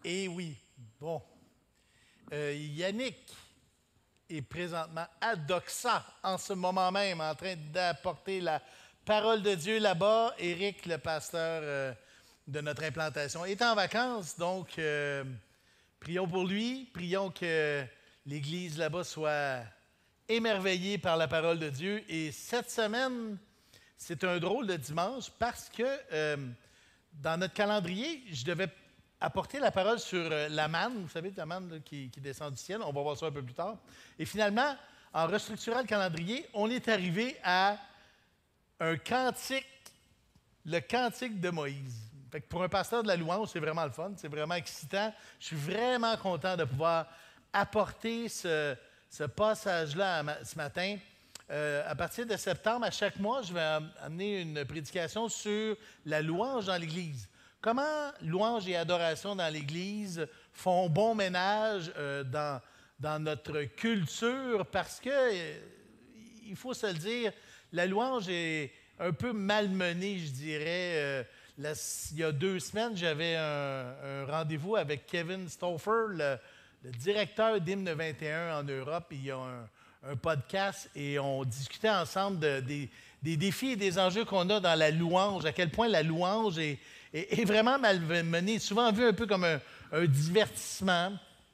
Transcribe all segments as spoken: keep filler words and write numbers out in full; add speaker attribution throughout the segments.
Speaker 1: Et oui, bon. Euh, Yannick est présentement à Doxa en ce moment même, en train d'apporter la parole de Dieu là-bas. Éric, le pasteur euh, de notre implantation, est en vacances, donc euh, prions pour lui. Prions que l'Église là-bas soit émerveillée par la parole de Dieu. Et cette semaine, c'est un drôle de dimanche parce que euh, dans notre calendrier, je devais apporter la parole sur euh, la manne, vous savez, la manne là, qui, qui descend du ciel. On va voir ça un peu plus tard. Et finalement, en restructurant le calendrier, on est arrivé à un cantique, le cantique de Moïse. Fait que pour un pasteur de la louange, c'est vraiment le fun, c'est vraiment excitant. Je suis vraiment content de pouvoir apporter ce, ce passage-là ce matin. Euh, à partir de septembre, à chaque mois, je vais amener une prédication sur la louange dans l'Église. Comment louange et adoration dans l'Église font bon ménage euh, dans, dans notre culture parce que, euh, il faut se le dire, la louange est un peu malmenée, je dirais. Euh, la, il y a deux semaines, j'avais un, un rendez-vous avec Kevin Stauffer, le, le directeur d'Hymne vingt et un en Europe. Il y a un, un podcast et on discutait ensemble de, des, des défis et des enjeux qu'on a dans la louange, à quel point la louange est, est, est vraiment malmenée, souvent vu un peu comme un, un divertissement,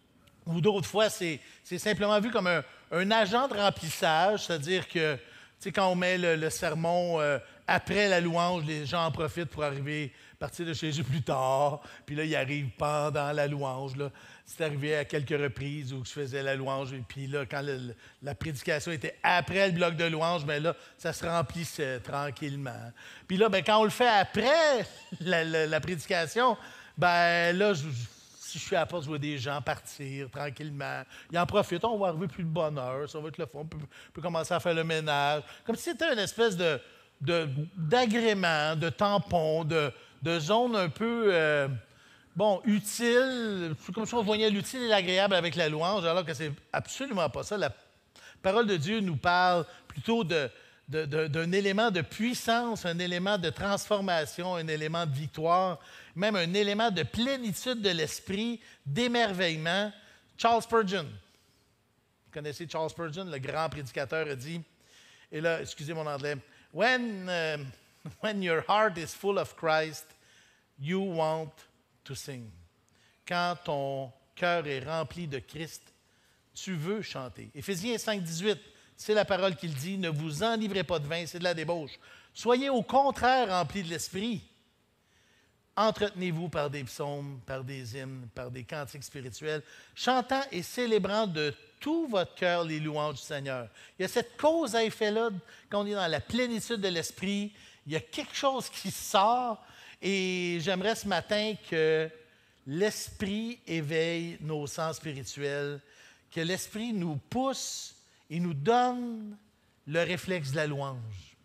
Speaker 1: ou d'autres fois, c'est, c'est simplement vu comme un, un agent de remplissage, c'est-à-dire que, tu sais, quand on met le, le sermon euh, après la louange, les gens en profitent pour arriver, partir de chez eux plus tard, puis là, ils arrivent pendant la louange, là. C'est arrivé à quelques reprises où je faisais la louange, et puis là, quand le, la prédication était après le bloc de louange, bien là, ça se remplissait tranquillement. Puis là, bien, quand on le fait après la, la, la prédication, bien là, je, si je suis à la porte, je vois des gens partir tranquillement. Ils en profitent, on va arriver plus de bonne heure, ça va être le fun, on peut, peut commencer à faire le ménage. Comme si c'était une espèce de, de, d'agrément, de tampon, de, de zone un peu... Euh, Bon, utile, c'est comme si on voyait l'utile et l'agréable avec la louange, alors que c'est absolument pas ça. La parole de Dieu nous parle plutôt de, de, de, d'un élément de puissance, un élément de transformation, un élément de victoire, même un élément de plénitude de l'esprit, d'émerveillement. Charles Spurgeon, vous connaissez Charles Spurgeon, le grand prédicateur, a dit, et là, excusez mon anglais, « When, uh, when your heart is full of Christ, you want to sing. » Quand ton cœur est rempli de Christ, tu veux chanter. Éphésiens cinq, dix-huit, c'est la parole qu'il dit, « Ne vous enivrez pas de vin, c'est de la débauche. Soyez au contraire remplis de l'Esprit. Entretenez-vous par des psaumes, par des hymnes, par des cantiques spirituels, chantant et célébrant de tout votre cœur les louanges du Seigneur. » Il y a cette cause à effet-là, quand on est dans la plénitude de l'Esprit, il y a quelque chose qui sort. Et j'aimerais ce matin que l'Esprit éveille nos sens spirituels, que l'Esprit nous pousse et nous donne le réflexe de la louange.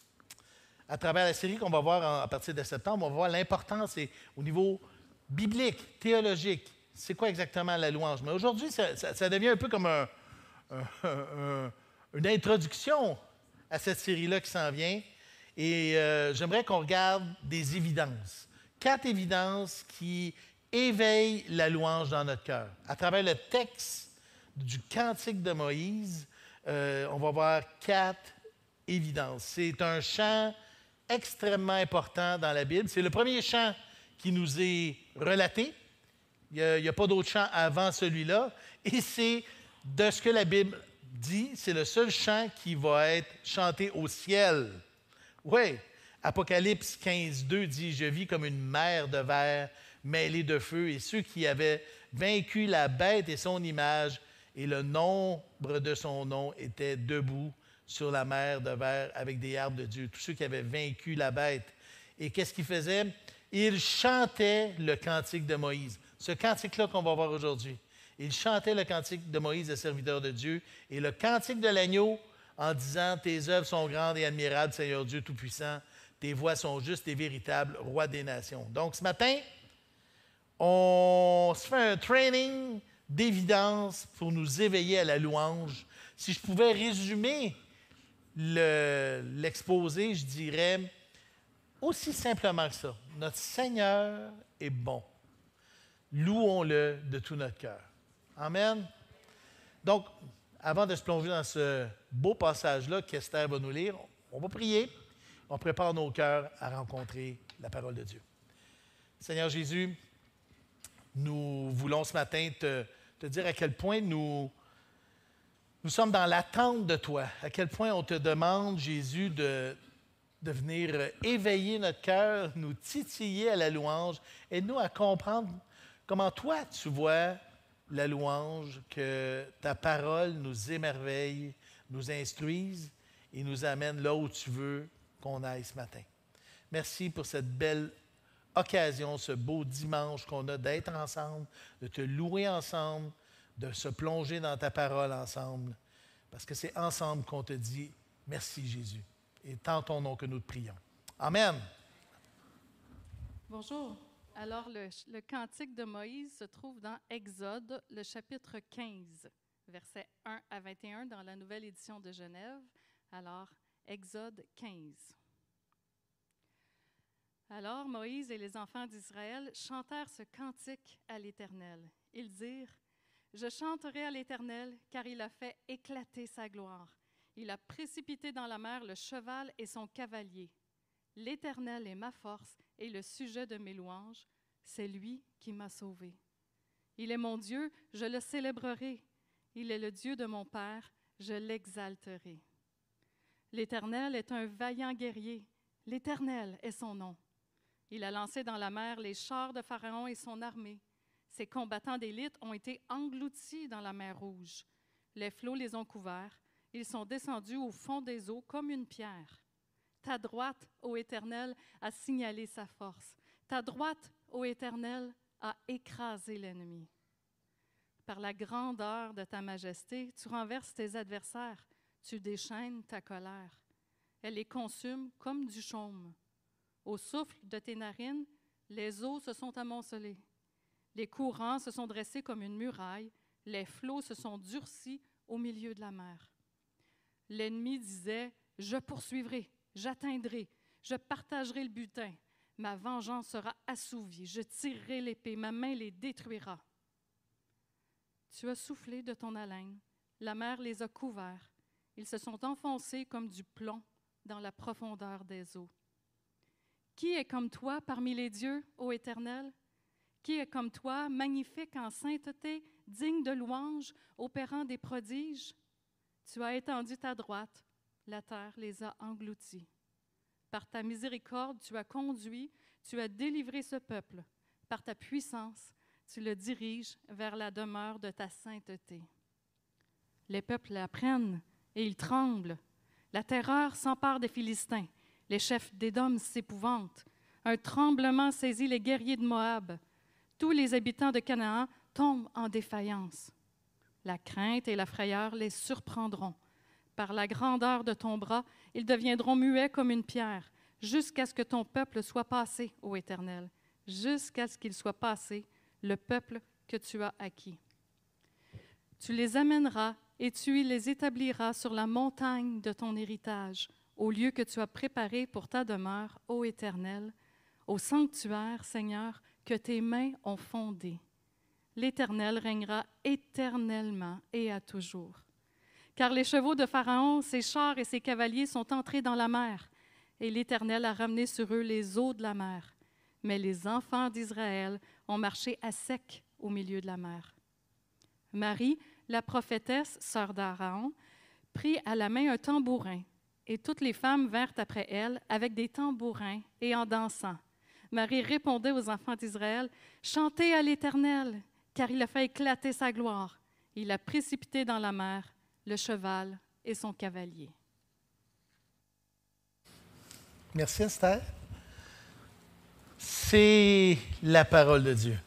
Speaker 1: À travers la série qu'on va voir à partir de septembre, on va voir l'importance et, au niveau biblique, théologique. C'est quoi exactement la louange? Mais aujourd'hui, ça, ça, ça devient un peu comme un, un, un, une introduction à cette série-là qui s'en vient. Et euh, j'aimerais qu'on regarde des évidences. Quatre évidences qui éveillent la louange dans notre cœur. À travers le texte du Cantique de Moïse, euh, on va voir quatre évidences. C'est un chant extrêmement important dans la Bible. C'est le premier chant qui nous est relaté. Il n'y a, a pas d'autre chant avant celui-là. Et c'est de ce que la Bible dit, c'est le seul chant qui va être chanté au ciel. Oui, Apocalypse quinze, deux dit « Je vis comme une mer de verre mêlée de feu, et ceux qui avaient vaincu la bête et son image, et le nombre de son nom étaient debout sur la mer de verre avec des arbres de Dieu. » Tous ceux qui avaient vaincu la bête. Et qu'est-ce qu'ils faisaient? Ils chantaient le cantique de Moïse. Ce cantique-là qu'on va voir aujourd'hui. Ils chantaient le cantique de Moïse, le serviteur de Dieu, et le cantique de l'agneau, en disant « Tes œuvres sont grandes et admirables, Seigneur Dieu Tout-Puissant. Tes voies sont justes et véritables, Roi des nations. » Donc, ce matin, on se fait un training d'évidence pour nous éveiller à la louange. Si je pouvais résumer le, l'exposé, je dirais aussi simplement que ça. Notre Seigneur est bon. louons-le de tout notre cœur. Amen. Donc, avant de se plonger dans ce beau passage-là qu'Esther va nous lire, on va prier, on prépare nos cœurs à rencontrer la parole de Dieu. Seigneur Jésus, nous voulons ce matin te, te dire à quel point nous, nous sommes dans l'attente de toi, à quel point on te demande, Jésus, de, de venir éveiller notre cœur, nous titiller à la louange, aide-nous à comprendre comment toi tu vois la louange, que ta parole nous émerveille, nous instruise et nous amène là où tu veux qu'on aille ce matin. Merci pour cette belle occasion, ce beau dimanche qu'on a d'être ensemble, de te louer ensemble, de se plonger dans ta parole ensemble, parce que c'est ensemble qu'on te dit merci Jésus. Et tant ton nom que nous te prions. Amen.
Speaker 2: Bonjour. Alors, le, le cantique de Moïse se trouve dans Exode, le chapitre quinze, versets un à vingt et un dans la nouvelle édition de Genève. Alors, Exode quinze. Alors Moïse et les enfants d'Israël chantèrent ce cantique à l'Éternel. Ils dirent, « Je chanterai à l'Éternel, car il a fait éclater sa gloire. Il a précipité dans la mer le cheval et son cavalier. L'Éternel est ma force et le sujet de mes louanges. C'est lui qui m'a sauvé. Il est mon Dieu, je le célébrerai. Il est le Dieu de mon Père, je l'exalterai. L'Éternel est un vaillant guerrier. L'Éternel est son nom. Il a lancé dans la mer les chars de Pharaon et son armée. Ses combattants d'élite ont été engloutis dans la mer Rouge. Les flots les ont couverts. Ils sont descendus au fond des eaux comme une pierre. Ta droite, ô Éternel, a signalé sa force. Ta droite, ô Éternel, a écrasé l'ennemi. Par la grandeur de ta majesté, tu renverses tes adversaires. Tu déchaînes ta colère. Elle les consume comme du chaume. Au souffle de tes narines, les eaux se sont amoncelées. Les courants se sont dressés comme une muraille. Les flots se sont durcis au milieu de la mer. L'ennemi disait, « Je poursuivrai, j'atteindrai, je partagerai le butin. Ma vengeance sera assouvie, je tirerai l'épée, ma main les détruira. » Tu as soufflé de ton haleine, la mer les a couverts. Ils se sont enfoncés comme du plomb dans la profondeur des eaux. Qui est comme toi parmi les dieux, ô Éternel? Qui est comme toi, magnifique en sainteté, digne de louange, opérant des prodiges? Tu as étendu ta droite, la terre les a engloutis. Par ta miséricorde, tu as conduit, tu as délivré ce peuple. Par ta puissance, tu le diriges vers la demeure de ta sainteté. Les peuples l'apprennent et ils tremblent. La terreur s'empare des Philistins. Les chefs d'Édom s'épouvantent. Un tremblement saisit les guerriers de Moab. Tous les habitants de Canaan tombent en défaillance. La crainte et la frayeur les surprendront. Par la grandeur de ton bras, ils deviendront muets comme une pierre, jusqu'à ce que ton peuple soit passé, ô Éternel, jusqu'à ce qu'il soit passé, le peuple que tu as acquis. Tu les amèneras et tu les établiras sur la montagne de ton héritage, au lieu que tu as préparé pour ta demeure, ô Éternel, au sanctuaire, Seigneur, que tes mains ont fondé. L'Éternel régnera éternellement et à toujours. Car les chevaux de Pharaon, ses chars et ses cavaliers sont entrés dans la mer, et l'Éternel a ramené sur eux les eaux de la mer. Mais les enfants d'Israël ont marché à sec au milieu de la mer. Marie, la prophétesse, sœur d'Aaron, prit à la main un tambourin, et toutes les femmes vinrent après elle avec des tambourins et en dansant. Marie répondait aux enfants d'Israël, « Chantez à l'Éternel, car il a fait éclater sa gloire. Il a précipité dans la mer le cheval et son cavalier. »
Speaker 1: Merci Esther. C'est la parole de Dieu.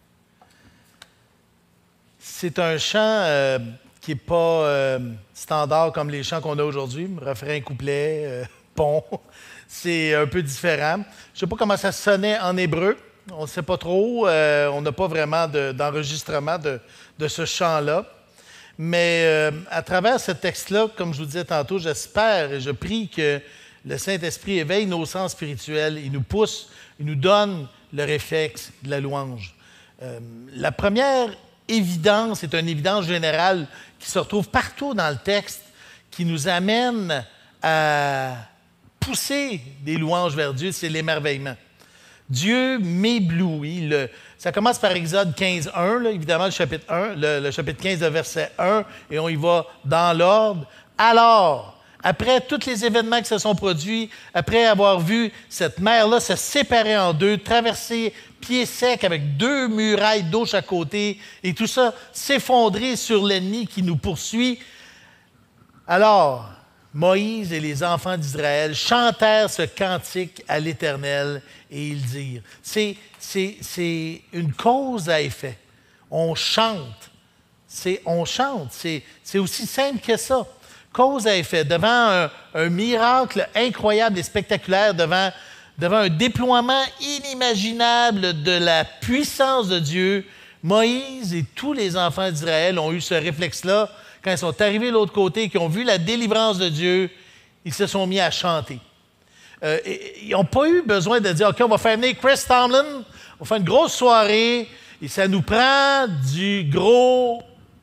Speaker 1: C'est un chant euh, qui n'est pas euh, standard comme les chants qu'on a aujourd'hui, refrain, couplet, euh, pont. C'est un peu différent. Je ne sais pas comment ça sonnait en hébreu. On ne sait pas trop. Euh, on n'a pas vraiment de, d'enregistrement de, de ce chant-là. Mais euh, à travers ce texte-là, comme je vous disais tantôt, j'espère et je prie que le Saint-Esprit éveille nos sens spirituels. Il nous pousse, il nous donne le réflexe de la louange. Euh, la première évidence est une évidence générale qui se retrouve partout dans le texte, qui nous amène à pousser des louanges vers Dieu, c'est l'émerveillement. Dieu m'éblouit. Le, ça commence par Exode quinze, un, là, évidemment, le chapitre un, le, le chapitre quinze, le verset un, et on y va dans l'ordre. Alors, après tous les événements qui se sont produits, après avoir vu cette mer-là se séparer en deux, traverser pied sec avec deux murailles d'eau chaque côté, et tout ça s'effondrer sur l'ennemi qui nous poursuit, alors Moïse et les enfants d'Israël chantèrent ce cantique à l'Éternel et ils dirent. C'est, c'est, c'est une cause à effet. On chante. C'est, on chante. C'est, c'est aussi simple que ça. Cause à effet. Devant un, un miracle incroyable et spectaculaire, devant, devant un déploiement inimaginable de la puissance de Dieu, Moïse et tous les enfants d'Israël ont eu ce réflexe-là. Quand ils sont arrivés de l'autre côté et qu'ils ont vu la délivrance de Dieu, ils se sont mis à chanter. Euh, et, ils n'ont pas eu besoin de dire « OK, on va faire venir Chris Tomlin, on va faire une grosse soirée, et ça nous prend du gros...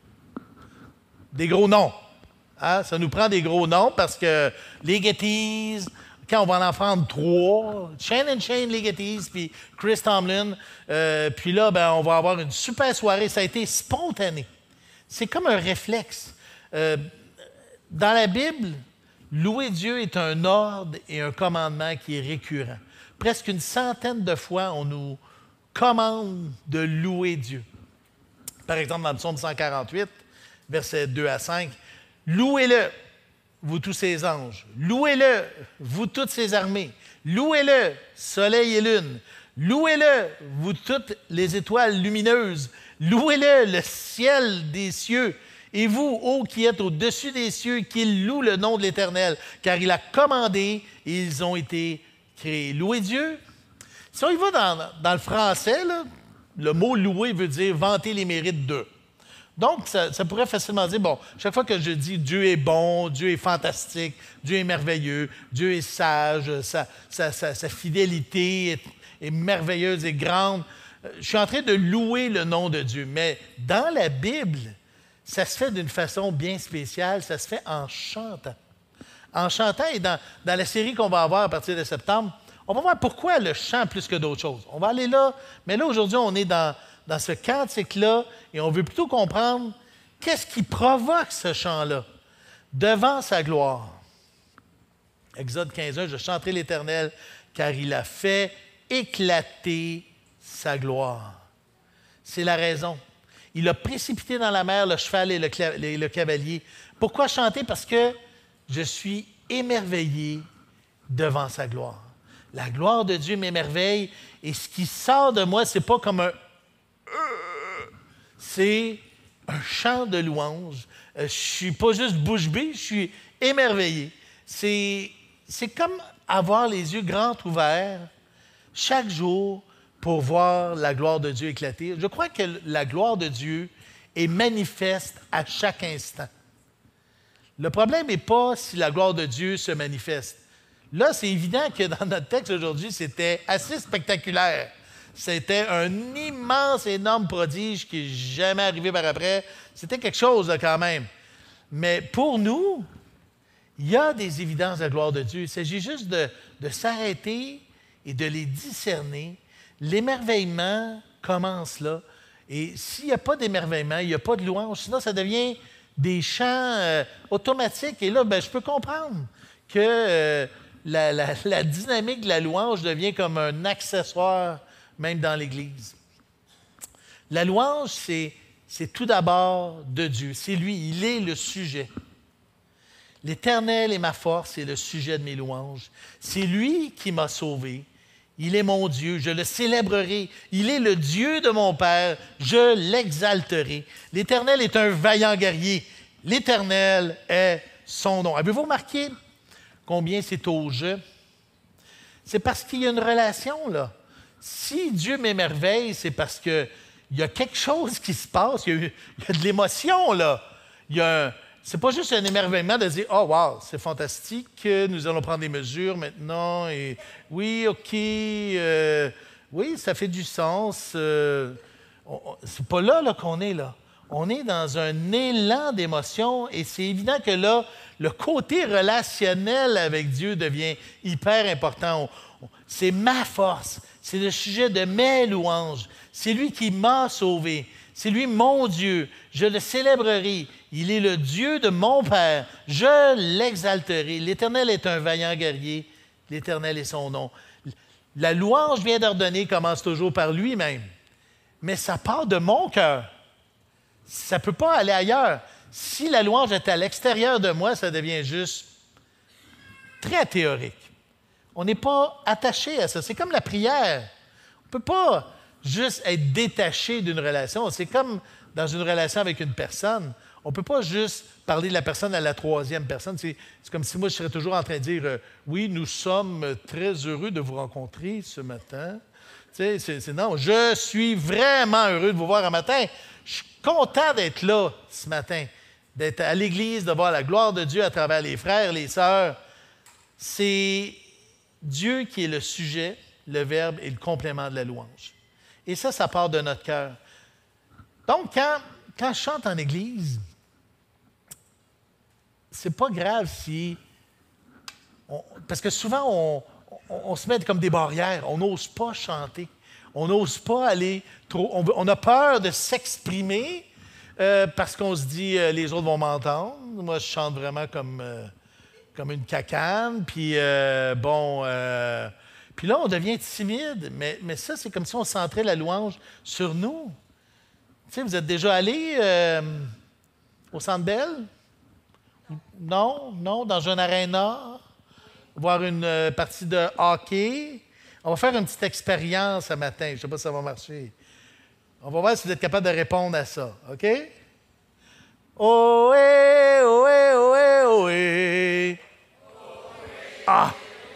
Speaker 1: des gros noms. Hein? Ça nous prend des gros noms parce que les Gettys, quand on va en prendre trois, Shane and Shane, les Gettys, puis Chris Tomlin, euh, puis là, ben, on va avoir une super soirée. Ça a été spontané. C'est comme un réflexe. Euh, dans la Bible, louer Dieu est un ordre et un commandement qui est récurrent. Presque une centaine de fois, on nous commande de louer Dieu. Par exemple, dans le psaume cent quarante-huit, versets deux à cinq, « Louez-le, vous tous ses anges. Louez-le, vous toutes ses armées. Louez-le, soleil et lune. Louez-le, vous toutes les étoiles lumineuses. Louez-le, le ciel des cieux. Et vous, ô qui êtes au-dessus des cieux, qu'il loue le nom de l'Éternel, car il a commandé et ils ont été créés. » Louer Dieu. Si on y va dans, dans le français, là, le mot « louer » veut dire « vanter les mérites d'eux ». Donc, ça, ça pourrait facilement dire, bon, chaque fois que je dis Dieu est bon, Dieu est fantastique, Dieu est merveilleux, Dieu est sage, sa, sa, sa, sa fidélité est, est merveilleuse et grande, je suis en train de louer le nom de Dieu. Mais dans la Bible, ça se fait d'une façon bien spéciale, ça se fait en chantant. En chantant, et dans, dans la série qu'on va avoir à partir de septembre, on va voir pourquoi le chant plus que d'autres choses. On va aller là, mais là, aujourd'hui, on est dans... dans ce cantique-là, et on veut plutôt comprendre qu'est-ce qui provoque ce chant-là devant sa gloire. Exode quinze, un, « Je chanterai l'Éternel, car il a fait éclater sa gloire. » C'est la raison. Il a précipité dans la mer le cheval et le, et le cavalier. Pourquoi chanter? Parce que je suis émerveillé devant sa gloire. La gloire de Dieu m'émerveille, et ce qui sort de moi, ce n'est pas comme un c'est un chant de louange. Euh, je ne suis pas juste bouche bée, je suis émerveillé. C'est, c'est comme avoir les yeux grands ouverts chaque jour pour voir la gloire de Dieu éclater. Je crois que la gloire de Dieu est manifeste à chaque instant. Le problème n'est pas si la gloire de Dieu se manifeste. Là, c'est évident que dans notre texte aujourd'hui, c'était assez spectaculaire. C'était un immense, énorme prodige qui n'est jamais arrivé par après. C'était quelque chose là, quand même. Mais pour nous, il y a des évidences de la gloire de Dieu. Il s'agit juste de, de s'arrêter et de les discerner. L'émerveillement commence là. Et s'il n'y a pas d'émerveillement, il n'y a pas de louange, sinon ça devient des chants euh, automatiques. Et là, ben, je peux comprendre que euh, la, la, la dynamique de la louange devient comme un accessoire même dans l'Église. La louange, c'est, c'est tout d'abord de Dieu. C'est lui, il est le sujet. L'Éternel est ma force et le sujet de mes louanges. C'est lui qui m'a sauvé. Il est mon Dieu, je le célébrerai. Il est le Dieu de mon Père, je l'exalterai. L'Éternel est un vaillant guerrier. L'Éternel est son nom. Avez-vous remarqué combien c'est au jeu? C'est parce qu'il y a une relation, là. Si Dieu m'émerveille, c'est parce qu'il y a quelque chose qui se passe, il y a, il y a de l'émotion, là. Il y a un, c'est pas juste un émerveillement de dire « Oh, wow, c'est fantastique, nous allons prendre des mesures maintenant, et oui, OK, euh, oui, ça fait du sens, euh, c'est pas là, là qu'on est, là. On est dans un élan d'émotion et c'est évident que là, le côté relationnel avec Dieu devient hyper important. On, on, c'est ma force. C'est le sujet de mes louanges. C'est lui qui m'a sauvé. C'est lui mon Dieu. Je le célébrerai. Il est le Dieu de mon Père. Je l'exalterai. L'Éternel est un vaillant guerrier. L'Éternel est son nom. La louange bien ordonnée commence toujours par lui-même. Mais ça part de mon cœur. Ça ne peut pas aller ailleurs. Si la louange est à l'extérieur de moi, ça devient juste très théorique. On n'est pas attaché à ça. C'est comme la prière. On ne peut pas juste être détaché d'une relation. C'est comme dans une relation avec une personne. On ne peut pas juste parler de la personne à la troisième personne. C'est, c'est comme si moi, je serais toujours en train de dire euh, « Oui, nous sommes très heureux de vous rencontrer ce matin. » Tu sais, c'est, c'est non, je suis vraiment heureux de vous voir un matin. Je suis content d'être là ce matin, d'être à l'Église, de voir la gloire de Dieu à travers les frères, les sœurs. C'est Dieu qui est le sujet, le verbe et le complément de la louange. Et ça, ça part de notre cœur. Donc, quand, quand je chante en Église, c'est pas grave si... On, parce que souvent, on, on, on se met comme des barrières. On n'ose pas chanter. On n'ose pas aller trop... On, on a peur de s'exprimer euh, parce qu'on se dit euh, les autres vont m'entendre. Moi, je chante vraiment comme, euh, comme une cacane. Puis, euh, bon... Euh, puis là, on devient timide. Mais, mais ça, c'est comme si on centrait la louange sur nous. Tu sais, vous êtes déjà allé euh, au Centre Bell? Non? Non? Dans un aréna? Voir une euh, partie de hockey? On va faire une petite expérience ce matin. Je ne sais pas si ça va marcher. On va voir si vous êtes capable de répondre à ça. OK? Ohé, ohé, ohé, ohé. Ah!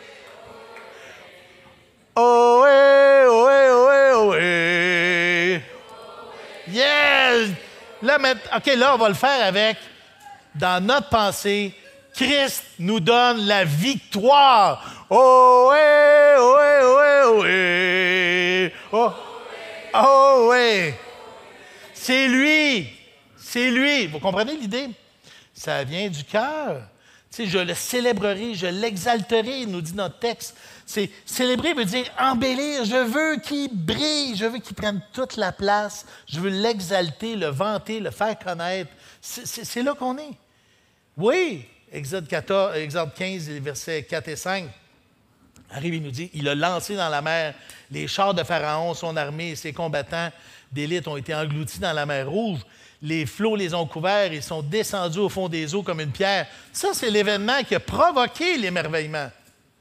Speaker 1: Ohé, ohé, ohé, ohé. Yes! Là, OK, là, on va le faire avec, dans notre pensée, Christ nous donne la victoire. Ohé, ohé, ohé, ohé. Oh, oh, oui. C'est lui. C'est lui. Vous comprenez l'idée? Ça vient du cœur. Tu sais, je le célébrerai, je l'exalterai, nous dit notre texte. C'est, célébrer veut dire embellir. Je veux qu'il brille, je veux qu'il prenne toute la place. Je veux l'exalter, le vanter, le faire connaître. C'est, c'est, c'est là qu'on est. Oui, Exode quatorze, Exode quinze, versets quatre et cinq. Arrive, il nous dit, il a lancé dans la mer les chars de Pharaon, son armée et ses combattants d'élite ont été engloutis dans la mer Rouge. Les flots les ont couverts, ils sont descendus au fond des eaux comme une pierre. Ça, c'est l'événement qui a provoqué l'émerveillement.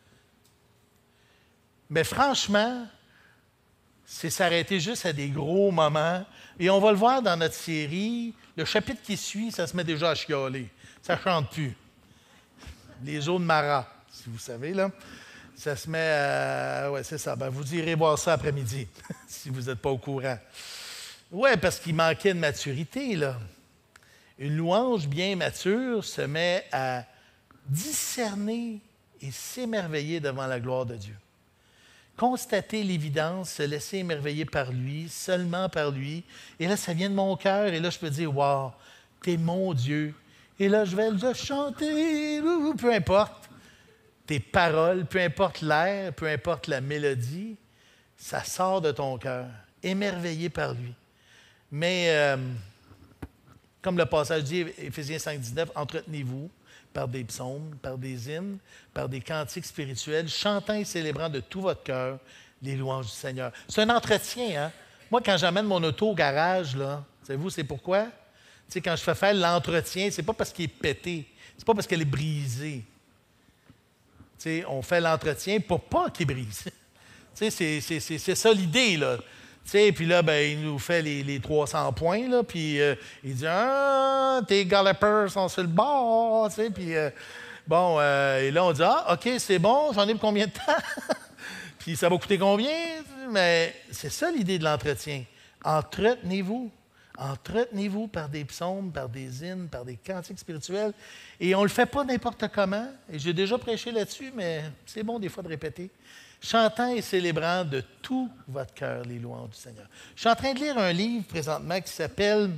Speaker 1: Mais franchement, c'est s'arrêter juste à des gros moments. Et on va le voir dans notre série. Le chapitre qui suit, ça se met déjà à chialer. Ça ne chante plus. Les eaux de Mara, si vous savez, là. Ça se met à... Oui, c'est ça. Ben, vous irez voir ça après-midi, si vous n'êtes pas au courant. Oui, parce qu'il manquait de maturité, là. Une louange bien mature se met à discerner et s'émerveiller devant la gloire de Dieu. Constater l'évidence, se laisser émerveiller par lui, seulement par lui. Et là, ça vient de mon cœur. Et là, je peux dire, « Wow, t'es mon Dieu. » Et là, je vais le chanter, peu importe. Tes paroles, peu importe l'air, peu importe la mélodie, ça sort de ton cœur, émerveillé par lui. Mais, euh, comme le passage dit, Éphésiens cinq, dix-neuf, entretenez-vous par des psaumes, par des hymnes, par des cantiques spirituels, chantant et célébrant de tout votre cœur les louanges du Seigneur. C'est un entretien, hein? Moi, quand j'amène mon auto au garage, là, savez-vous, c'est pourquoi? Tu sais, quand je fais faire l'entretien, c'est pas parce qu'il est pété, c'est pas parce qu'elle est brisée. Tu sais, on fait l'entretien pour pas qu'il brise. Tu sais, c'est, c'est, c'est, c'est ça l'idée, là. Tu sais, puis là, ben, il nous fait les, les trois cents points, là, puis euh, il dit « Ah, tes galopers sont sur le bord, tu sais, puis euh, bon, euh, et là, on dit « Ah, OK, c'est bon, j'en ai pour combien de temps? Puis ça va coûter combien? » Mais c'est ça l'idée de l'entretien. Entretenez-vous. Entretenez-vous par des psaumes, par des hymnes, par des cantiques spirituels. Et on ne le fait pas n'importe comment. Et j'ai déjà prêché là-dessus, mais c'est bon des fois de répéter. chantant et célébrant de tout votre cœur les louanges du Seigneur. Je suis en train de lire un livre présentement qui s'appelle,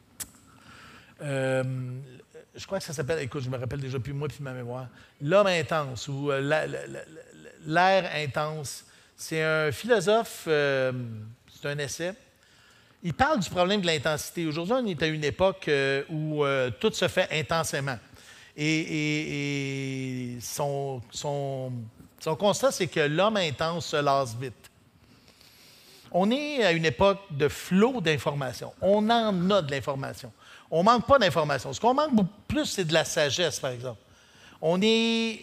Speaker 1: euh, je crois que ça s'appelle, écoute, je me rappelle déjà plus moi puis ma mémoire, L'homme intense ou euh, la, la, la, l'air intense. C'est un philosophe, euh, c'est un essai. Il parle du problème de l'intensité. Aujourd'hui, on est à une époque euh, où euh, tout se fait intensément. Et, et, et son, son, son constat, c'est que l'homme intense se lasse vite. On est à une époque de flot d'informations. On en a de l'information. On ne manque pas d'informations. Ce qu'on manque plus, c'est de la sagesse, par exemple. On est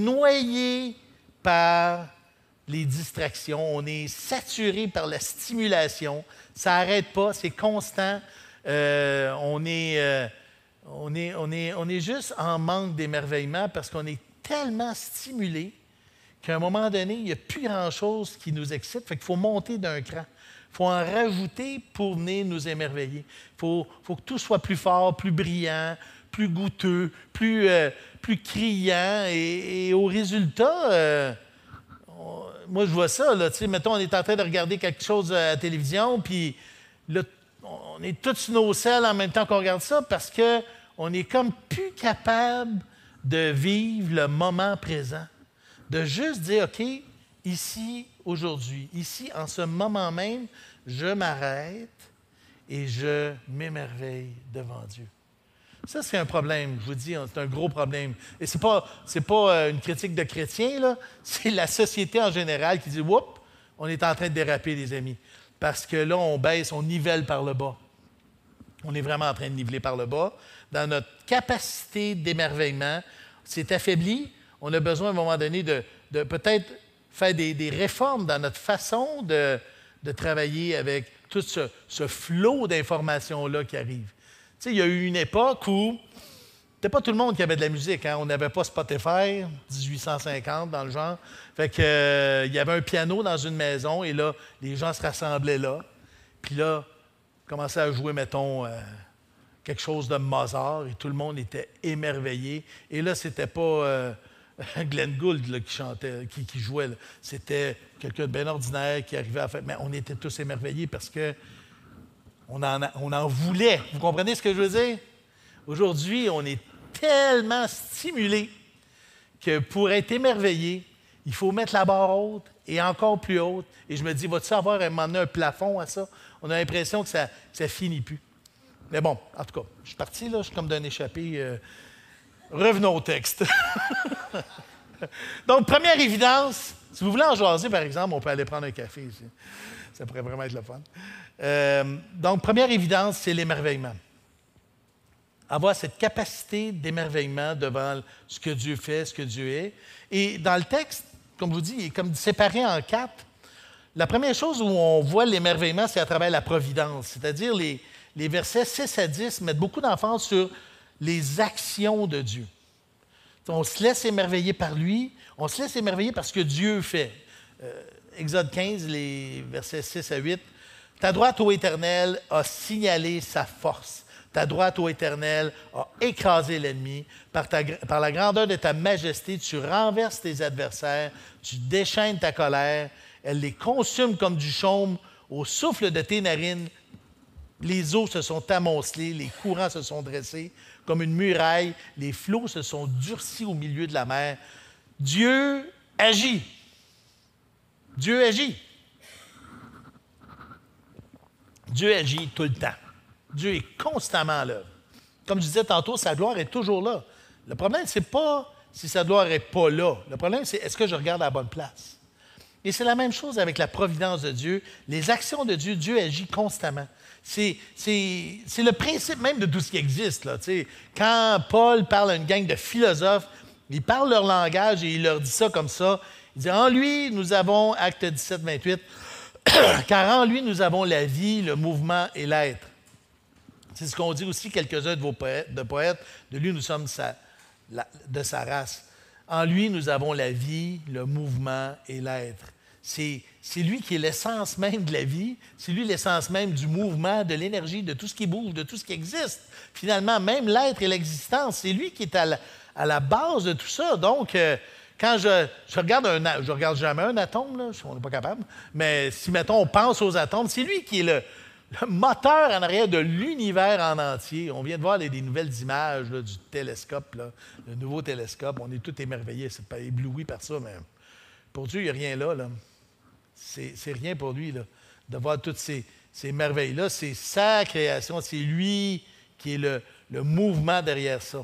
Speaker 1: noyé par les distractions. On est saturé par la stimulation. Ça n'arrête pas, c'est constant. Euh, on, est, euh, on, est, on, est, on est juste en manque d'émerveillement parce qu'on est tellement stimulé qu'à un moment donné, il n'y a plus grand-chose qui nous excite. Fait qu'il faut monter d'un cran. Il faut en rajouter pour venir nous émerveiller. Il faut, faut que tout soit plus fort, plus brillant, plus goûteux, plus, euh, plus criant. Et, et au résultat... Euh, Moi, je vois ça, là, tu sais, mettons, on est en train de regarder quelque chose à la télévision, puis là, on est tous sur nos selles en même temps qu'on regarde ça parce qu'on est comme plus capable de vivre le moment présent. De juste dire, OK, ici, aujourd'hui, ici, en ce moment même, je m'arrête et je m'émerveille devant Dieu. Ça, c'est un problème, je vous dis, c'est un gros problème. Et ce n'est pas, c'est pas une critique de chrétiens, là, c'est la société en général qui dit « Oups, on est en train de déraper, les amis. » Parce que là, on baisse, on nivelle par le bas. On est vraiment en train de niveler par le bas. Dans notre capacité d'émerveillement, c'est affaibli. On a besoin, à un moment donné, de, de peut-être faire des, des réformes dans notre façon de, de travailler avec tout ce, ce flot d'informations-là qui arrive. Tu sais, il y a eu une époque où c'était pas tout le monde qui avait de la musique. Hein? On n'avait pas Spotify, dix-huit cent cinquante dans le genre. Fait que, euh, il y avait un piano dans une maison et là, les gens se rassemblaient là. Puis là, commençaient à jouer, mettons, euh, quelque chose de Mozart et tout le monde était émerveillé. Et là, c'était pas euh, Glenn Gould là, qui chantait, qui, qui jouait. Là. C'était quelqu'un de bien ordinaire qui arrivait à faire. Mais on était tous émerveillés parce que On en, a, on en voulait. Vous comprenez ce que je veux dire? Aujourd'hui, on est tellement stimulé que pour être émerveillé, il faut mettre la barre haute et encore plus haute. Et je me dis, va-tu avoir un moment donné un plafond à ça? On a l'impression que ça ne finit plus. Mais bon, en tout cas, je suis parti, là, je suis comme d'un échappé. Euh, revenons au texte. Donc, première évidence, si vous voulez en jaser, par exemple, on peut aller prendre un café ici. Ça pourrait vraiment être le fun. Euh, donc, première évidence, c'est l'émerveillement. Avoir cette capacité d'émerveillement devant ce que Dieu fait, ce que Dieu est. Et dans le texte, comme je vous dis, il est comme séparé en quatre. La première chose où on voit l'émerveillement, c'est à travers la providence. C'est-à-dire les, les versets six à dix mettent beaucoup d'emphase sur les actions de Dieu. On se laisse émerveiller par lui, on se laisse émerveiller par ce que Dieu fait. Euh, Exode quinze, les versets six à huit. « Ta droite, ô Éternel, a signalé sa force. Ta droite, ô Éternel, a écrasé l'ennemi. Par, ta, par la grandeur de ta majesté, tu renverses tes adversaires, tu déchaînes ta colère, elle les consume comme du chaume. Au souffle de tes narines, les eaux se sont amoncelées, les courants se sont dressés comme une muraille, les flots se sont durcis au milieu de la mer. Dieu agit. Dieu agit. Dieu agit tout le temps. Dieu est constamment là. Comme je disais tantôt, sa gloire est toujours là. Le problème, ce n'est pas si sa gloire n'est pas là. Le problème, c'est est-ce que je regarde à la bonne place? Et c'est la même chose avec la providence de Dieu. Les actions de Dieu, Dieu agit constamment. C'est, c'est, c'est le principe même de tout ce qui existe. Là, quand Paul parle à une gang de philosophes, il parle leur langage et il leur dit ça comme ça. Il dit, en lui, nous avons, acte dix-sept, vingt-huit, car en lui, nous avons la vie, le mouvement et l'être. C'est ce qu'ont dit aussi quelques-uns de vos poètes. De, poètes. de lui, nous sommes sa, la, de sa race. En lui, nous avons la vie, le mouvement et l'être. C'est, c'est lui qui est l'essence même de la vie. C'est lui l'essence même du mouvement, de l'énergie, de tout ce qui bouge, de tout ce qui existe. Finalement, même l'être et l'existence, c'est lui qui est à la, à la base de tout ça. Donc, euh, quand je, je regarde un... Je regarde jamais un atome, là, on n'est pas capable, mais si, mettons, on pense aux atomes, c'est lui qui est le, le moteur en arrière de l'univers en entier. On vient de voir les, des nouvelles images là, du télescope, là, le nouveau télescope. On est tous émerveillés, c'est pas ébloui par ça, mais pour Dieu, il n'y a rien là. là. C'est, c'est rien pour lui, là, de voir toutes ces, ces merveilles-là. C'est sa création, c'est lui qui est le, le mouvement derrière ça.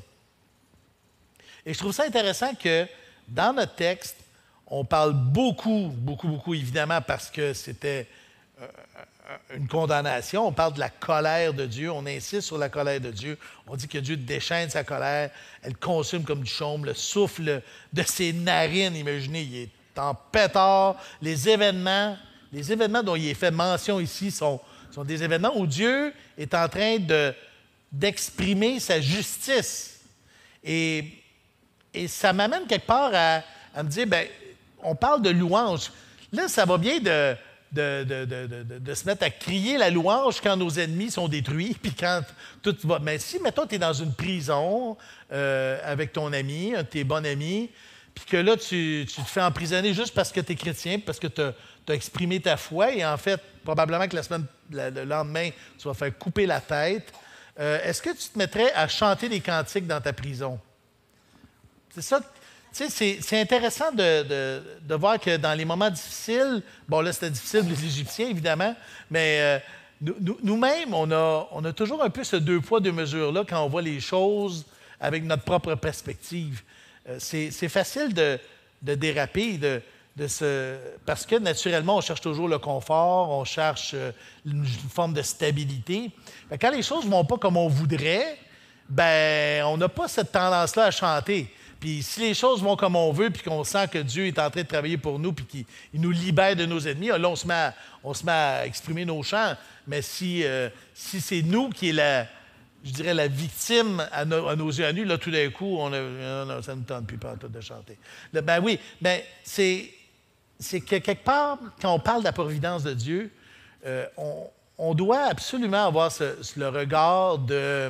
Speaker 1: Et je trouve ça intéressant que dans notre texte, on parle beaucoup, beaucoup, beaucoup, évidemment, parce que c'était euh, une condamnation. On parle de la colère de Dieu. On insiste sur la colère de Dieu. On dit que Dieu déchaîne sa colère. Elle consume comme du chaume. Le souffle de ses narines, imaginez, il est en pétard. Les événements, les événements dont il est fait mention ici sont, sont des événements où Dieu est en train de, d'exprimer sa justice. Et, et ça m'amène quelque part à, à me dire, bien, on parle de louange. Là, ça va bien de, de, de, de, de, de se mettre à crier la louange quand nos ennemis sont détruits, puis quand tout va... Mais si, mettons, tu es dans une prison euh, avec ton ami, un de tes bons amis, puis que là, tu, tu te fais emprisonner juste parce que tu es chrétien, parce que tu as exprimé ta foi, et en fait, probablement que la semaine, la, le lendemain, tu vas faire couper la tête. Euh, est-ce que tu te mettrais à chanter des cantiques dans ta prison? C'est ça. Tu sais, c'est, c'est intéressant de, de, de voir que dans les moments difficiles, bon là, c'était difficile pour les Égyptiens, évidemment, mais euh, nous, nous-mêmes, on a, on a toujours un peu ce deux poids, deux mesures-là quand on voit les choses avec notre propre perspective. Euh, c'est, c'est facile de, de déraper, de, de se, parce que naturellement, on cherche toujours le confort, on cherche euh, une forme de stabilité. Mais quand les choses ne vont pas comme on voudrait, ben, on n'a pas cette tendance-là à chanter. Puis si les choses vont comme on veut, puis qu'on sent que Dieu est en train de travailler pour nous, puis qu'il il nous libère de nos ennemis, là, on se met à, on se met à exprimer nos chants. Mais si, euh, si c'est nous qui est la, je dirais, la victime à, no, à nos yeux à nus, là, tout d'un coup, on a, non, non, ça ne nous tente plus pas de chanter. Là, ben oui, ben c'est, c'est que quelque part, quand on parle de la providence de Dieu, euh, on, on doit absolument avoir ce, ce, le regard de...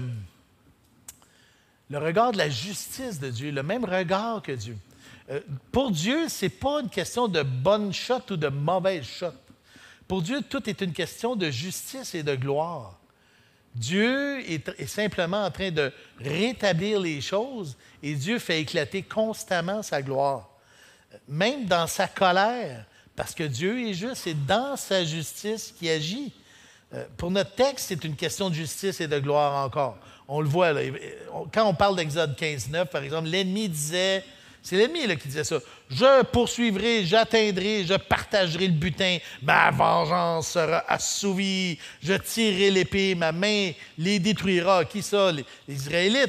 Speaker 1: Le regard de la justice de Dieu, le même regard que Dieu. Euh, pour Dieu, ce n'est pas une question de bonne shot ou de mauvaise shot. Pour Dieu, tout est une question de justice et de gloire. Dieu est, est simplement en train de rétablir les choses et Dieu fait éclater constamment sa gloire. Même dans sa colère, parce que Dieu est juste, c'est dans sa justice qu'il agit. Euh, pour notre texte, c'est une question de justice et de gloire encore. On le voit, là, quand on parle d'Exode quinze neuf, par exemple, l'ennemi disait, c'est l'ennemi là, qui disait ça, « Je poursuivrai, j'atteindrai, je partagerai le butin, ma vengeance sera assouvie, je tirerai l'épée, ma main les détruira. » Qui ça? Les, les Israélites.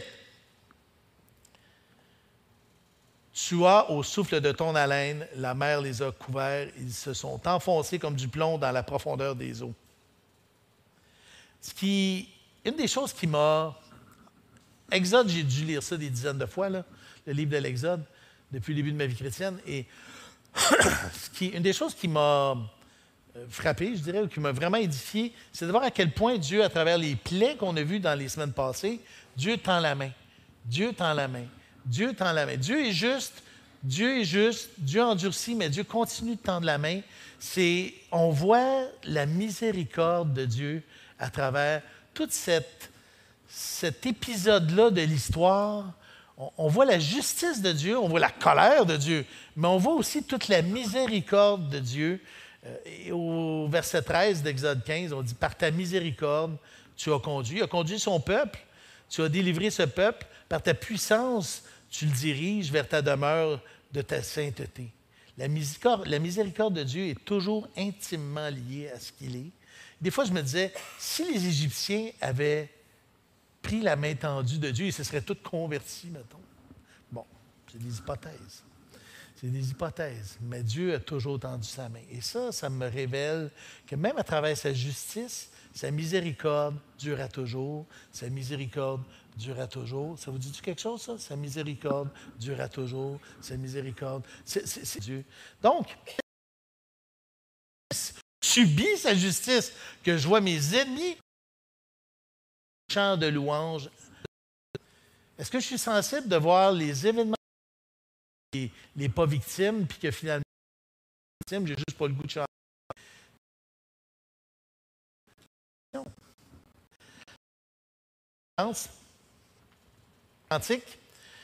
Speaker 1: « Tu as, au souffle de ton haleine, la mer les a couverts, ils se sont enfoncés comme du plomb dans la profondeur des eaux. » Ce qui, une des choses qui m'a... Exode, j'ai dû lire ça des dizaines de fois, là, le livre de l'Exode, depuis le début de ma vie chrétienne. Et ce qui, une des choses qui m'a frappé, je dirais, ou qui m'a vraiment édifié, c'est de voir à quel point Dieu, à travers les plaies qu'on a vues dans les semaines passées, Dieu tend la main. Dieu tend la main. Dieu tend la main. Dieu est juste. Dieu est juste. Dieu endurcit, mais Dieu continue de tendre la main. C'est, on voit la miséricorde de Dieu à travers toute cette... cet épisode-là de l'histoire, on, on voit la justice de Dieu, on voit la colère de Dieu, mais on voit aussi toute la miséricorde de Dieu. Euh, et au verset treize d'Exode quinze, on dit « Par ta miséricorde, tu as conduit. » Il a conduit son peuple, tu as délivré ce peuple. Par ta puissance, tu le diriges vers ta demeure de ta sainteté. La miséricorde, la miséricorde de Dieu est toujours intimement liée à ce qu'il est. Des fois, je me disais, si les Égyptiens avaient pris la main tendue de Dieu, ils se seraient tous convertis, mettons. Bon, c'est des hypothèses. C'est des hypothèses. Mais Dieu a toujours tendu sa main. Et ça, ça me révèle que même à travers sa justice, sa miséricorde durera toujours. Sa miséricorde durera toujours. Ça vous dit quelque chose, ça? Sa miséricorde durera toujours. Sa miséricorde, c'est, c'est, c'est Dieu. Donc, subis sa justice, que je vois mes ennemis chant de louange. Est-ce que je suis sensible de voir les événements les, les pas victimes, puis que finalement, j'ai juste pas le goût de chanter. Antique.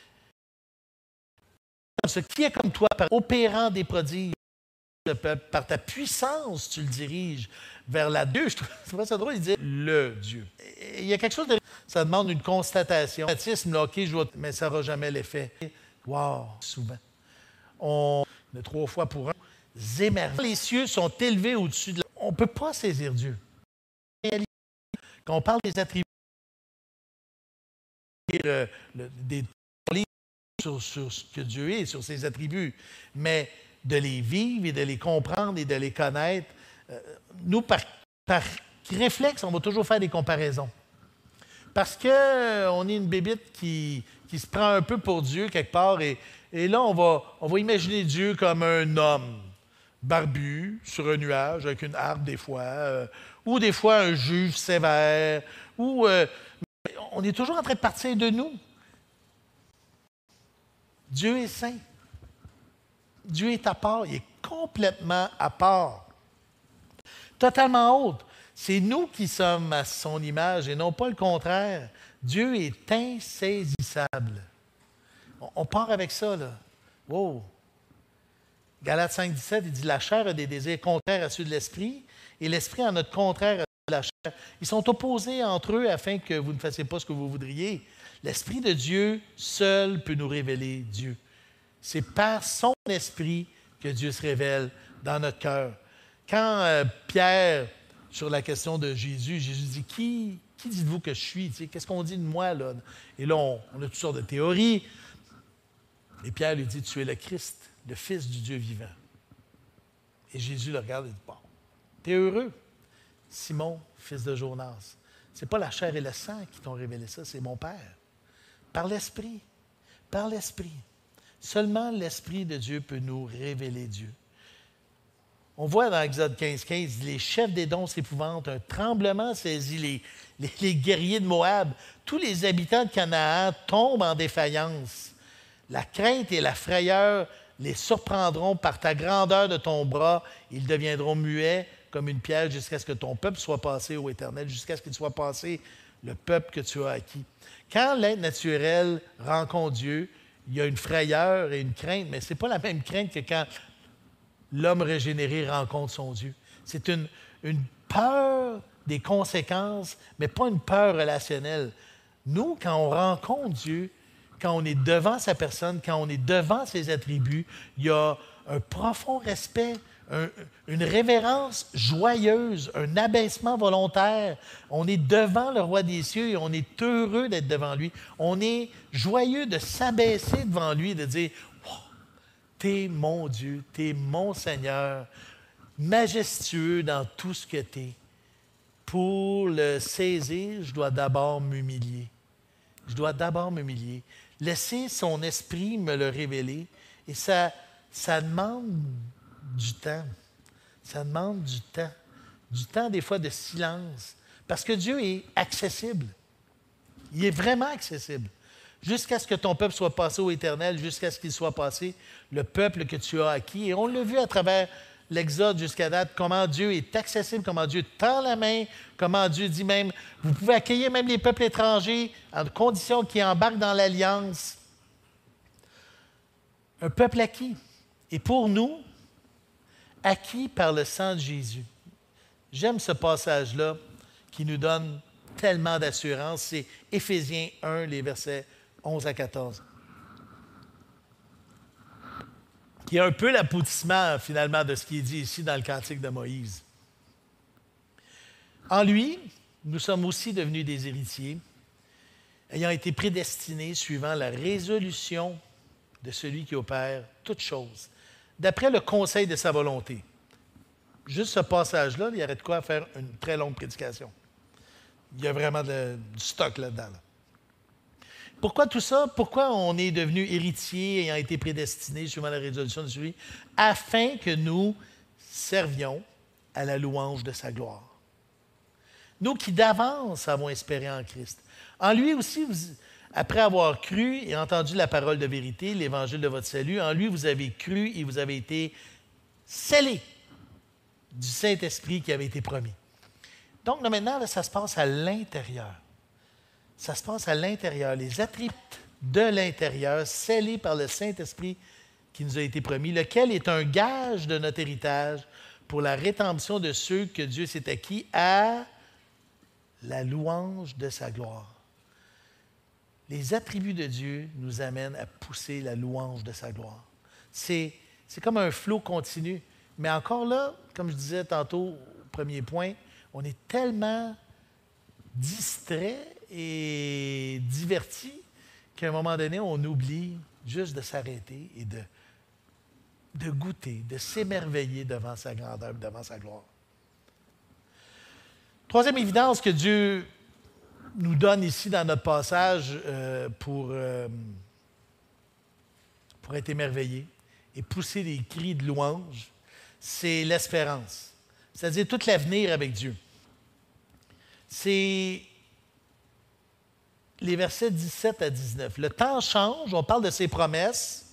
Speaker 1: Ce qui est comme toi, par opérant des prodiges, par ta puissance, tu le diriges vers la Dieu. Je trouve ça drôle, il dit le Dieu. Il y a quelque chose de. Ça demande une constatation. Là, OK, je dois, mais ça n'aura jamais l'effet. Wow, souvent. On a trois fois pour un. Émerveillés. Les cieux sont élevés au-dessus de la. On ne peut pas saisir Dieu. Quand on parle des attributs, le, le, des sur, sur ce que Dieu est, sur ses attributs, mais de les vivre et de les comprendre et de les connaître, euh, nous, par, par réflexe, on va toujours faire des comparaisons. Parce qu'on euh, est une bébite qui, qui se prend un peu pour Dieu quelque part, et, et là, on va, on va imaginer Dieu comme un homme barbu sur un nuage, avec une harpe des fois, euh, ou des fois un juge sévère, ou euh, on est toujours en train de partir de nous. Dieu est saint. Dieu est à part. Il est complètement à part. Totalement autre. C'est nous qui sommes à son image et non pas le contraire. Dieu est insaisissable. On, on part avec ça, là. Wow! Galates cinq, dix-sept, il dit « La chair a des désirs contraires à ceux de l'esprit et l'esprit en a de contraire à ceux de la chair. Ils sont opposés entre eux afin que vous ne fassiez pas ce que vous voudriez. L'Esprit de Dieu seul peut nous révéler Dieu. C'est par son esprit que Dieu se révèle dans notre cœur. Quand euh, Pierre, sur la question de Jésus, Jésus dit « Qui, qui dites-vous que je suis? Tu sais, qu'est-ce qu'on dit de moi? » là? Et là, on, on a toutes sortes de théories. Et Pierre lui dit « Tu es le Christ, le Fils du Dieu vivant. » Et Jésus le regarde et dit « Bon, t'es heureux, Simon, fils de Jonas. Ce n'est pas la chair et le sang qui t'ont révélé ça, c'est mon Père. Par l'Esprit, par l'Esprit. Seulement l'Esprit de Dieu peut nous révéler Dieu. » On voit dans Exode quinze, quinze, les chefs des dons s'épouvantent, un tremblement saisit les, les, les guerriers de Moab. Tous les habitants de Canaan tombent en défaillance. La crainte et la frayeur les surprendront par ta grandeur de ton bras. Ils deviendront muets comme une pierre jusqu'à ce que ton peuple soit passé au Éternel, jusqu'à ce qu'il soit passé le peuple que tu as acquis. Quand l'être naturel rencontre Dieu, il y a une frayeur et une crainte, mais ce n'est pas la même crainte que quand l'homme régénéré rencontre son Dieu. C'est une, une peur des conséquences, mais pas une peur relationnelle. Nous, quand on rencontre Dieu, quand on est devant sa personne, quand on est devant ses attributs, il y a un profond respect, un, une révérence joyeuse, un abaissement volontaire. On est devant le roi des cieux et on est heureux d'être devant lui. On est joyeux de s'abaisser devant lui, de dire oh, « T'es mon Dieu, t'es mon Seigneur, majestueux dans tout ce que t'es. Pour le saisir, je dois d'abord m'humilier. Je dois d'abord m'humilier. Laisser son esprit me le révéler. Et ça, ça demande du temps. Ça demande du temps. Du temps, des fois, de silence. Parce que Dieu est accessible. Il est vraiment accessible. Jusqu'à ce que ton peuple soit passé au Éternel, jusqu'à ce qu'il soit passé le peuple que tu as acquis. Et on l'a vu à travers l'Exode jusqu'à date, comment Dieu est accessible, comment Dieu tend la main, comment Dieu dit même, vous pouvez accueillir même les peuples étrangers en condition qu'ils embarquent dans l'alliance. Un peuple acquis. Et pour nous, acquis par le sang de Jésus. J'aime ce passage-là qui nous donne tellement d'assurance. C'est Éphésiens un, les versets onze à quatorze. Qui est un peu l'aboutissement, finalement, de ce qui est dit ici dans le Cantique de Moïse. En lui, nous sommes aussi devenus des héritiers, ayant été prédestinés suivant la résolution de celui qui opère toutes choses, d'après le conseil de sa volonté. Juste ce passage-là, il y aurait de quoi faire une très longue prédication. Il y a vraiment de, du stock là-dedans. Là. Pourquoi tout ça? Pourquoi on est devenu héritier ayant été prédestiné suivant la résolution de celui? Afin que nous servions à la louange de sa gloire. Nous qui d'avance avons espéré en Christ. En lui aussi, vous, Après avoir cru et entendu la parole de vérité, l'évangile de votre salut, en lui vous avez cru et vous avez été scellés du Saint-Esprit qui avait été promis. Donc là, maintenant, là, ça se passe à l'intérieur. Ça se passe à l'intérieur. Les attributs de l'intérieur, scellés par le Saint-Esprit qui nous a été promis, lequel est un gage de notre héritage pour la rédemption de ceux que Dieu s'est acquis à la louange de sa gloire. Les attributs de Dieu nous amènent à pousser la louange de sa gloire. C'est, c'est comme un flot continu. Mais encore là, comme je disais tantôt au premier point, on est tellement distrait et diverti qu'à un moment donné, on oublie juste de s'arrêter et de, de goûter, de s'émerveiller devant sa grandeur, devant sa gloire. Troisième évidence que Dieu nous donne ici dans notre passage euh, pour, euh, pour être émerveillé et pousser des cris de louange, c'est l'espérance, c'est-à-dire tout l'avenir avec Dieu. C'est les versets dix-sept à dix-neuf. Le temps change, on parle de ses promesses.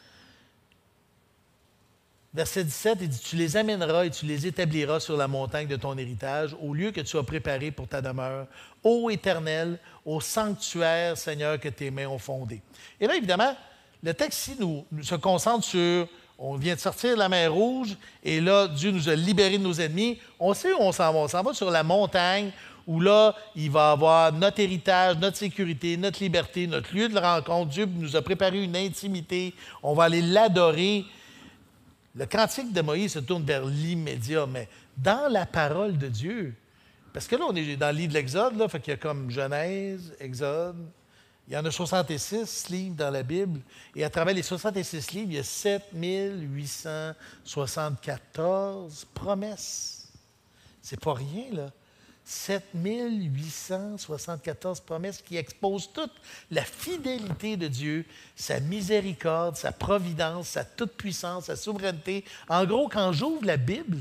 Speaker 1: Verset dix-sept, il dit « Tu les amèneras et tu les établiras sur la montagne de ton héritage, au lieu que tu as préparé pour ta demeure, ô Éternel, au sanctuaire, Seigneur, que tes mains ont fondé. » Et là, évidemment, le texte ici nous, nous se concentre sur « On vient de sortir de la mer Rouge, et là, Dieu nous a libérés de nos ennemis. » On sait où on s'en va. On s'en va sur la montagne, où là, il va avoir notre héritage, notre sécurité, notre liberté, notre lieu de rencontre. Dieu nous a préparé une intimité. On va aller l'adorer. Le cantique de Moïse se tourne vers l'immédiat, mais dans la parole de Dieu, parce que là, on est dans le livre de l'Exode, là, fait qu'il y a comme Genèse, Exode, il y en a soixante-six livres dans la Bible, et à travers les soixante-six livres, il y a sept mille huit cent soixante-quatorze promesses. C'est pas rien, là. sept mille huit cent soixante-quatorze promesses qui exposent toute la fidélité de Dieu, sa miséricorde, sa providence, sa toute-puissance, sa souveraineté. En gros, quand j'ouvre la Bible,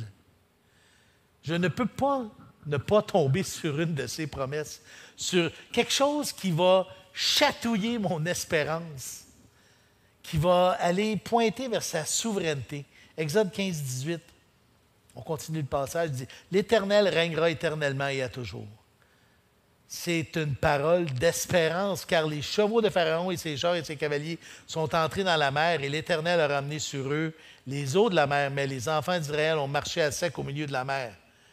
Speaker 1: je ne peux pas ne pas tomber sur une de ces promesses, sur quelque chose qui va chatouiller mon espérance, qui va aller pointer vers sa souveraineté. Exode quinze, dix-huit. On continue le passage, il dit « L'Éternel régnera éternellement et à toujours. » C'est une parole d'espérance, car les chevaux de Pharaon et ses chars et ses cavaliers sont entrés dans la mer, et l'Éternel a ramené sur eux les eaux de la mer, mais les enfants d'Israël ont marché à sec au milieu de la mer.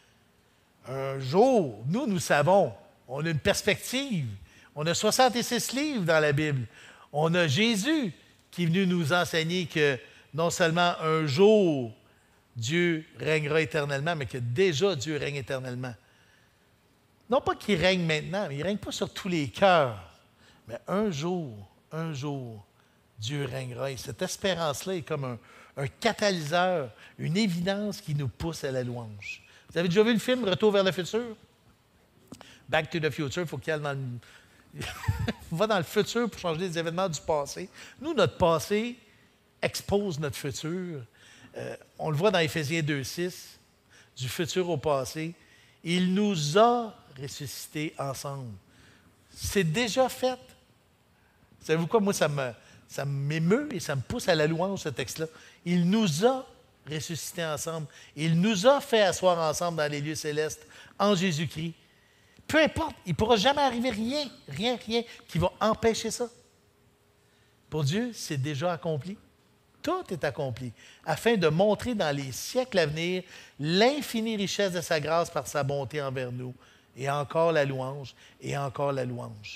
Speaker 1: Un jour, nous, nous savons, on a une perspective. On a soixante-six livres dans la Bible. On a Jésus qui est venu nous enseigner que non seulement un jour, Dieu régnera éternellement, mais que déjà Dieu règne éternellement. Non pas qu'il règne maintenant, mais il ne règne pas sur tous les cœurs. Mais un jour, un jour, Dieu régnera. Et cette espérance-là est comme un, un catalyseur, une évidence qui nous pousse à la louange. Vous avez déjà vu le film Retour vers le futur? Back to the Future, il faut qu'il aille dans le... va dans le futur pour changer les événements du passé. Nous, notre passé expose notre futur. Euh, on le voit dans Éphésiens deux, six, du futur au passé. Il nous a ressuscités ensemble. C'est déjà fait. Savez-vous quoi? Moi, ça me, ça m'émeut et ça me pousse à la louange, ce texte-là. Il nous a ressuscités ensemble. Il nous a fait asseoir ensemble dans les lieux célestes en Jésus-Christ. Peu importe, il ne pourra jamais arriver rien, rien, rien qui va empêcher ça. Pour Dieu, c'est déjà accompli. Tout est accompli, afin de montrer dans les siècles à venir l'infinie richesse de sa grâce par sa bonté envers nous. Et encore la louange, et encore la louange.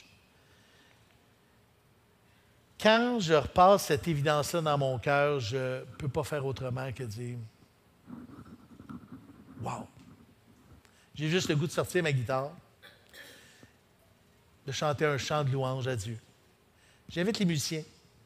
Speaker 1: Quand je repasse cette évidence-là dans mon cœur, je ne peux pas faire autrement que dire « Wow! » J'ai juste le goût de sortir ma guitare, de chanter un chant de louange à Dieu. J'invite les musiciens.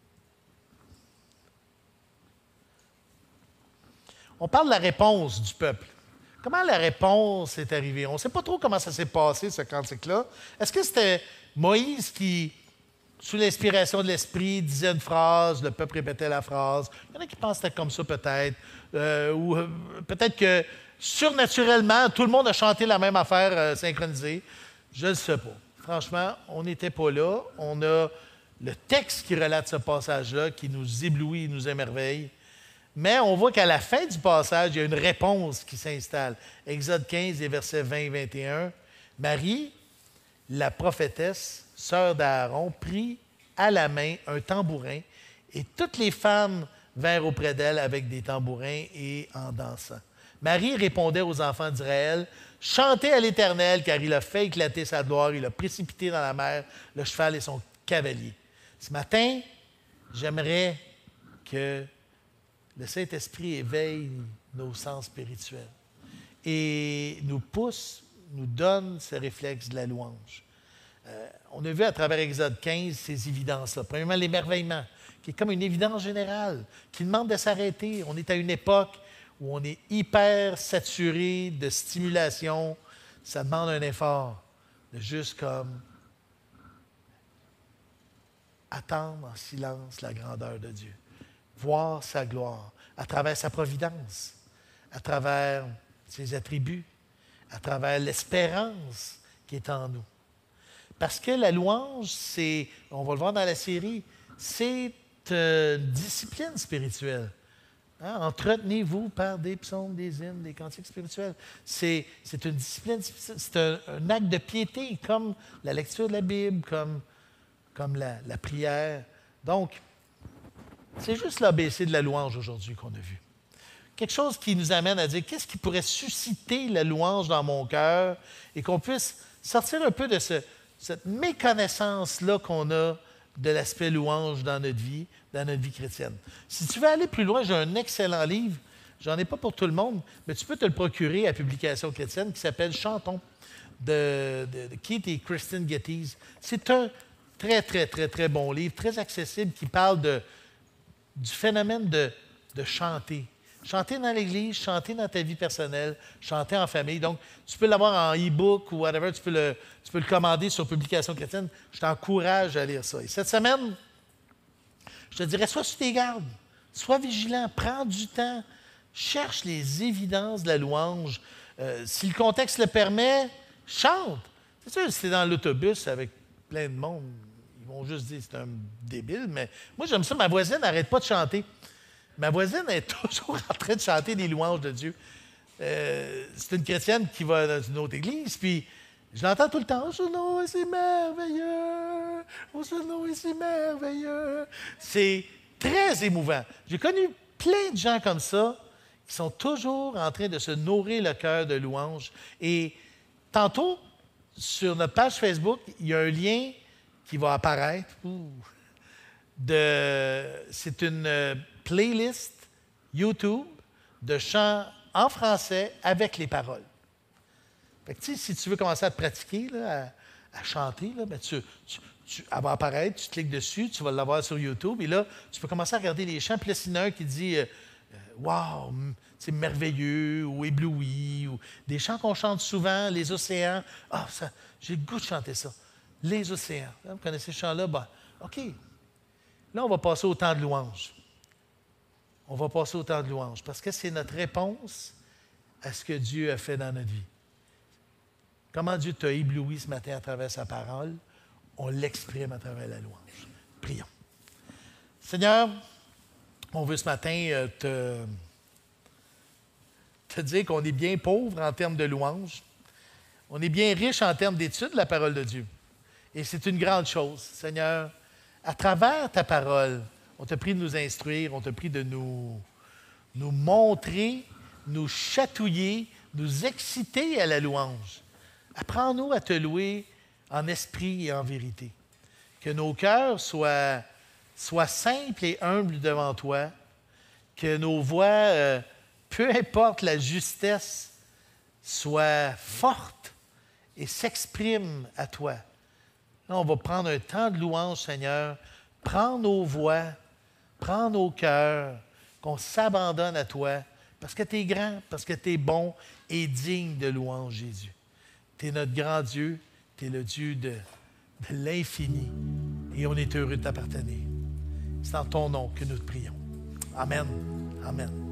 Speaker 1: On parle de la réponse du peuple. Comment la réponse est arrivée? On ne sait pas trop comment ça s'est passé, ce cantique-là. Est-ce que c'était Moïse qui, sous l'inspiration de l'Esprit, disait une phrase, le peuple répétait la phrase? Il y en a qui pensent que c'était comme ça, peut-être. Euh, ou euh, peut-être que, surnaturellement, tout le monde a chanté la même affaire euh, synchronisée. Je ne sais pas. franchement, on n'était pas là. On a le texte qui relate ce passage-là, qui nous éblouit, nous émerveille. Mais on voit qu'à la fin du passage, il y a une réponse qui s'installe. Exode quinze, les versets vingt et vingt et un. Marie, la prophétesse, sœur d'Aaron, prit à la main un tambourin, et toutes les femmes vinrent auprès d'elle avec des tambourins et en dansant. Marie répondait aux enfants d'Israël, « Chantez à l'Éternel, car il a fait éclater sa gloire, il a précipité dans la mer le cheval et son cavalier. » Ce matin, j'aimerais que le Saint-Esprit éveille nos sens spirituels et nous pousse, nous donne ce réflexe de la louange. Euh, on a vu à travers Exode quinze ces évidences-là. Premièrement, l'émerveillement, qui est comme une évidence générale, qui demande de s'arrêter. On est à une époque où on est hyper saturé de stimulation. Ça demande un effort de juste comme attendre en silence la grandeur de Dieu. Voir sa gloire à travers sa providence, à travers ses attributs, à travers l'espérance qui est en nous. Parce que la louange, c'est, on va le voir dans la série, c'est une discipline spirituelle. Hein? Entretenez-vous par des psaumes, des hymnes, des cantiques spirituels. C'est, c'est une discipline, c'est un, un acte de piété, comme la lecture de la Bible, comme, comme la, la prière. Donc, c'est juste l'A B C de la louange aujourd'hui qu'on a vu. Quelque chose qui nous amène à dire qu'est-ce qui pourrait susciter la louange dans mon cœur et qu'on puisse sortir un peu de ce, cette méconnaissance-là qu'on a de l'aspect louange dans notre vie, dans notre vie chrétienne. Si tu veux aller plus loin, j'ai un excellent livre, j'en ai pas pour tout le monde, mais tu peux te le procurer à Publication chrétienne qui s'appelle « Chantons » de, de, de Keith et Kristen Getty's. C'est un très, très, très, très bon livre, très accessible, qui parle de du phénomène de, de chanter. Chanter dans l'Église, chanter dans ta vie personnelle, chanter en famille. Donc, tu peux l'avoir en e-book ou whatever, tu peux, le, tu peux le commander sur Publication chrétienne. Je t'encourage à lire ça. Et cette semaine, je te dirais, sois sur tes gardes, sois vigilant, prends du temps, cherche les évidences de la louange. Euh, si le contexte le permet, chante. C'est sûr, si tu es dans l'autobus avec plein de monde, ils vont juste dire c'est un débile, mais moi, j'aime ça. Ma voisine n'arrête pas de chanter. Ma voisine est toujours en train de chanter des louanges de Dieu. Euh, c'est une chrétienne qui va dans une autre église, puis je l'entends tout le temps. « Oh, ce nom est si merveilleux! Oh, ce nom est si merveilleux! » C'est très émouvant. J'ai connu plein de gens comme ça qui sont toujours en train de se nourrir le cœur de louanges. Et tantôt, sur notre page Facebook, il y a un lien qui va apparaître. Ouh, de, c'est une euh, playlist YouTube de chants en français avec les paroles. Fait que, si tu veux commencer à te pratiquer, là, à, à chanter, là, ben tu, tu, tu, elle va apparaître, tu cliques dessus, tu vas l'avoir sur YouTube, et là, tu peux commencer à regarder les chants. Puis là, s'il y en a un qui dit euh, « Wow, c'est merveilleux » ou « ébloui » ou des chants qu'on chante souvent, « Les océans ». Ah, ça, j'ai le goût de chanter ça. « Les océans ». Vous connaissez ce chant-là? Ben, OK. Là, on va passer au temps de louange. On va passer au temps de louange parce que c'est notre réponse à ce que Dieu a fait dans notre vie. Comment Dieu t'a ébloui ce matin à travers sa parole, on l'exprime à travers la louange. Prions. Seigneur, on veut ce matin te, te dire qu'on est bien pauvre en termes de louange. On est bien riche en termes d'études de la parole de Dieu. Et c'est une grande chose, Seigneur. À travers ta parole, on t'a pris de nous instruire, on t'a pris de nous, nous montrer, nous chatouiller, nous exciter à la louange. Apprends-nous à te louer en esprit et en vérité. Que nos cœurs soient, soient simples et humbles devant toi. Que nos voix, euh, peu importe la justesse, soient fortes et s'expriment à toi. Là, on va prendre un temps de louange, Seigneur. Prends nos voix, prends nos cœurs, qu'on s'abandonne à toi, parce que tu es grand, parce que tu es bon et digne de louange, Jésus. Tu es notre grand Dieu, tu es le Dieu de, de l'infini, et on est heureux de t'appartenir. C'est en ton nom que nous te prions. Amen. Amen.